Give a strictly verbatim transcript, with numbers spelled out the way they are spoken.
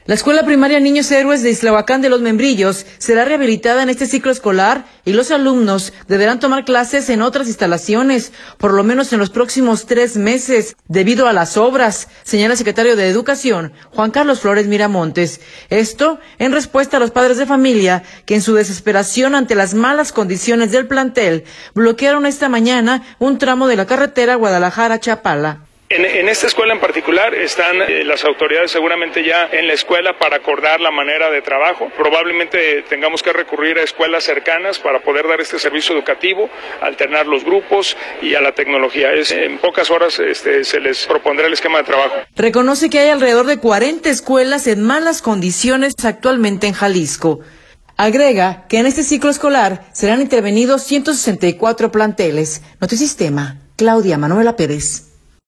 La Escuela Primaria Niños Héroes de Islahuacán de los Membrillos será rehabilitada en este ciclo escolar y los alumnos deberán tomar clases en otras instalaciones, por lo menos en los próximos tres meses, debido a las obras, señala el secretario de Educación, Juan Carlos Flores Miramontes. Esto en respuesta a los padres de familia que en su desesperación ante las malas condiciones del plantel bloquearon esta mañana un tramo de la carretera Guadalajara-Chapala. En, en esta escuela en particular están eh, las autoridades seguramente ya en la escuela para acordar la manera de trabajo. Probablemente tengamos que recurrir a escuelas cercanas para poder dar este servicio educativo, alternar los grupos y a la tecnología. Es, en pocas horas este, se les propondrá el esquema de trabajo. Reconoce que hay alrededor de cuarenta escuelas en malas condiciones actualmente en Jalisco. Agrega que en este ciclo escolar serán intervenidos ciento sesenta y cuatro planteles. Notisistema, Claudia Manuela Pérez.